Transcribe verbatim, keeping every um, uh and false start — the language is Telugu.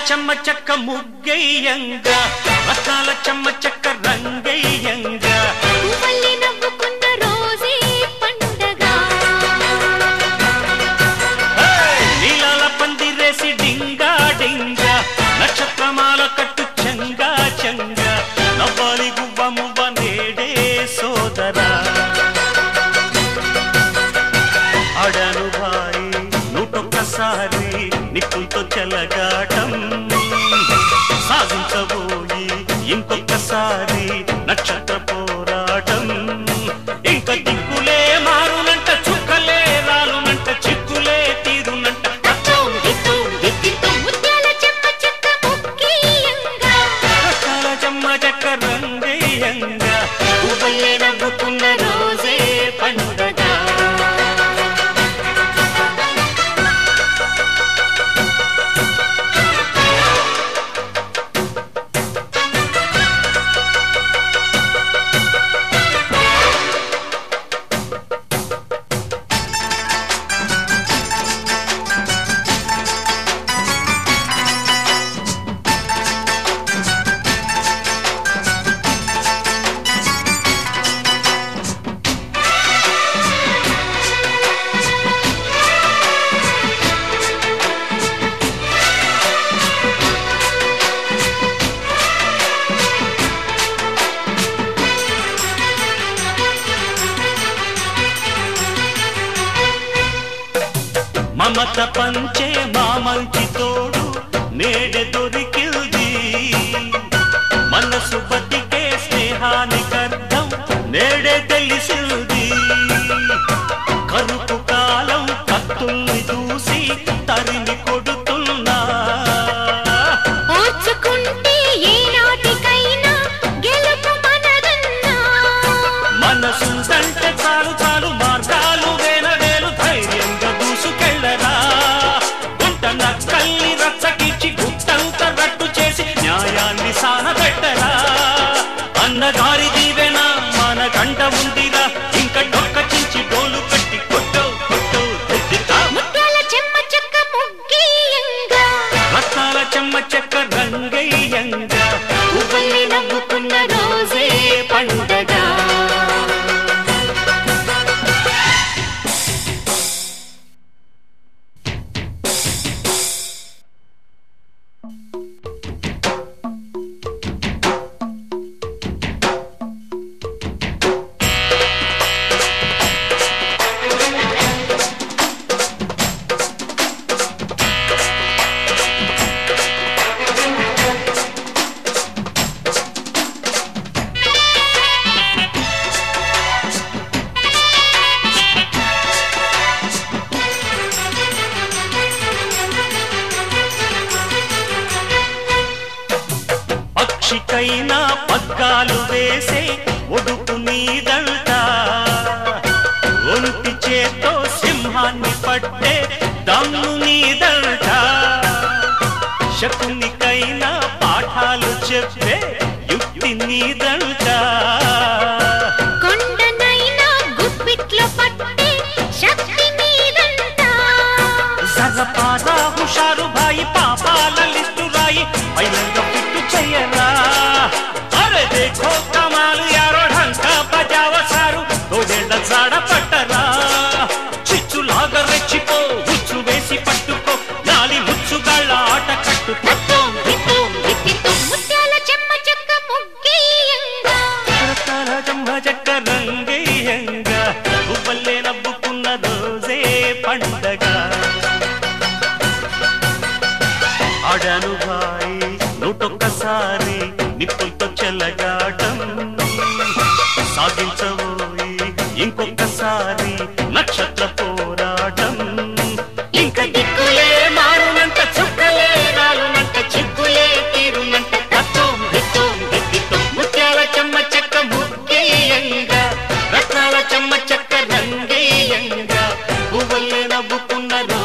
చెమ్మ చెక్క ముగ్గయ్యంగా రత్నాల చెమ్మ చెక్క రంగయ్యంగా పువ్వుల్ని నవ్వుకున్న రోజే పండగ నీలాల పందిరేసి డింగా డింగా నక్షత్రమాల కట్టు చెంగా చెంగా నవ్వాలి గువ్వ మువ్వ నేడే సోదరా అడను భాయి నూటొక్కసారి నిప్పులతో చెలగాటం సాధించబోయి ఇంకొకసారి నక్షత్ర పోరాటం ఇంక దిక్కులే మారునంట చుక్కలే రాలునంట చిక్కులే తీరునంట ముత్యాల చెమ్మ చెక్క ముగ్గయ్యంగా రకాల చెమ్మ చెక్క రంగయ్యంగా పువ్వుల్ని నవ్వుకున్న రోజే పండగ మమత పంచే మా మంచి తోడు నేడే దొరికింది మనసు బతికే స్నేహానికి అర్థం నేడే తెలిసింది కరుపు కాలం కత్తుల్ని చూసి తరిమి కొడుతున్నా ఓర్చుకుంటే ఏనాటికైనా గెలుపు మనదన్నా మనసు అంటే చాలు చాలు మార్గాలు వేనవేలు ధైర్యంగా దూసుకెళ్ళరా గుంట నక్కల్ని రచ్చకిచ్చి గుట్టంత రట్టు చేసి న్యాయాన్ని సానబెట్టరా అన్నగారి దీవెన మన గంట ఉందిరా ఇంక డొక్క చించి డోలు కట్టి కొట్టో కొట్టో దిద్దితా ముత్యాల చెమ్మ చెక్క ముగ్గయ్యంగా రత్నాల చెమ్మ చెక్క రంగయ్యంగా పువ్వుల్ని నవ్వుకున్న రోజే పండగ పక్షికైనా పగ్గాలు వేసే ఒడుపు నీదంట ఒంటి చేతో సింహాన్ని పట్టే దమ్ము నీదంట శకునికైనా పాఠాలు చెప్పే యుక్తి నీదంట కొండనైనా గుప్పిట్లో పట్టే శక్తి నీదంతా సరపారా హుషారు భాయి పాపాల లిస్టు రాయి పైలంగా పిట్టు చెయ్యరా అరే దేఖో కమాలు యారో ఢంకా బజావ సారు తోడేళ్ల జాడ పట్టరా చిచ్చులాగా రెచ్చిపో హుచ్చు వేసి పట్టుకో గాలి ముచ్చుగాళ్ళ ఆట కట్టు తత్వం దిత్తం దిత్తితం ముత్యాల చెమ్మ చెక్క ముగ్గయ్యంగా రత్నాల చెమ్మ చెక్క రంగయ్యంగా పువ్వుల్లే నవ్వుకున్న రోజే పండగ ఆడాను భాయి నూటొక్కసారి నిప్పులతో చెలగాటం సాగించబోయి ఇంకొకసారి నక్షత్ర పోరాటం ఇంక దిక్కులే మారునంట చుక్కలే రాలునంట చిక్కులే తీరునంట తత్వం దిత్తం దిత్తితం ముత్యాల చెమ్మ చెక్క ముగ్గయ్యంగా రత్నాల చెమ్మ చెక్క రంగయ్యంగా పువ్వుల్లే నవ్వుకున్న